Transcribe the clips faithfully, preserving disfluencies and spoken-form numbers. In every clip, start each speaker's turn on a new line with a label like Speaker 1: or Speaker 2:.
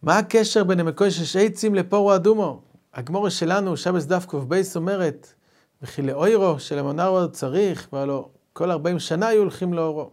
Speaker 1: מה הקשר בין המקוי שש עצים לפורו אדומו? הגמורה שלנו, שבס דף ק"ב אומרת, וכי לאוירו של המונרו צריך, והלא כל ארבעים שנה היו הולכים לאורו.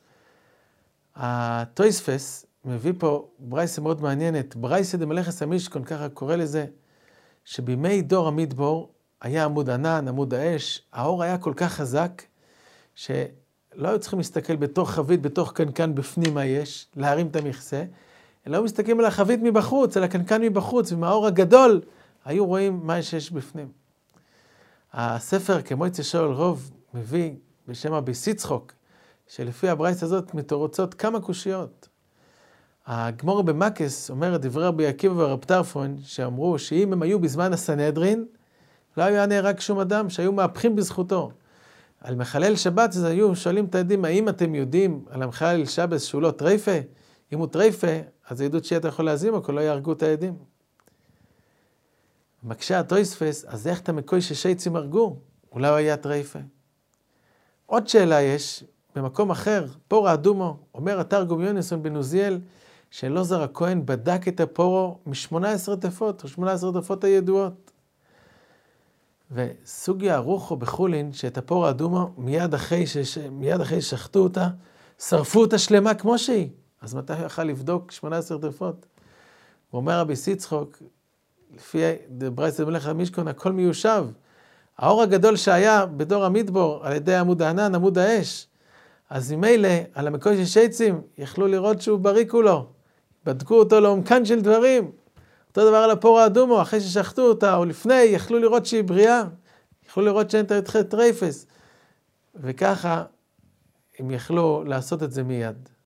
Speaker 1: הטויספס מביא פה ברייסה מאוד מעניינת, ברייסה דמלכס המשכון, ככה קורא לזה, שבימי דור המדבור היה עמוד ענן, עמוד האש, האור היה כל כך חזק, שלא היו צריכים להסתכל בתוך חבית, בתוך קנקן בפנים מה יש, להרים את המכסה, אלא היו מסתכלים על החבית מבחוץ, על הקנקן מבחוץ, ומהאור הגדול היו רואים מה שיש בפנים. הספר כמו יצא שאול רוב מביא בשם הביס יצחוק, שלפי הברייס הזאת מתורצות כמה קושיות. הגמור במקס אומר דברי רבי עקיבא ורב טרפון, שאמרו שאם הם היו בזמן הסנהדרין, לא היה נהרג שום אדם, שהיו מהפכים בזכותו. על מחלל שבת אז היו שואלים את העדים, האם אתם יודעים על המחלל שבת שהוא לא טרייפה? אם הוא טרייפה, אז העדות שאתה יכול להזים או לא יהרגו את העדים. מקשה הטויספס, אז איך אתה מקוי שש עצים הרגו? אולי הוא היה טרייפה. עוד שאלה יש, במקום אחר, פורו אדומו, אומר התרגום יונסון בן עוזיאל, שאלעזר הכהן בדק את הפורו מ-שמונה עשרה תפות, או שמונה עשרה תפות הידועות. וסוגיה ארוחו בחולין, שאת הפורו אדומו, מיד אחרי, שש... מיד אחרי ששחטו אותה, שרפו אותה שלמה כמו שהיא. אז מתי הוא יכל לבדוק שמונה עשרה תפות? הוא אומר רבי יצחוק, לפי ברייס דמלכס המשכון, הכל מיושב. האור הגדול שהיה בדור המדבור, על ידי עמוד הענן, עמוד האש, אז ממילא, על המקוי שש עצים, יכלו לראות שהוא בריא כולו. בדקו אותו לעומקן של דברים. אותו דבר על הפורו אדומו, אחרי ששחטו אותה, או לפני, יכלו לראות שהיא בריאה. יכלו לראות שאין תרתחי טרייפס. וככה, הם יכלו לעשות את זה מיד.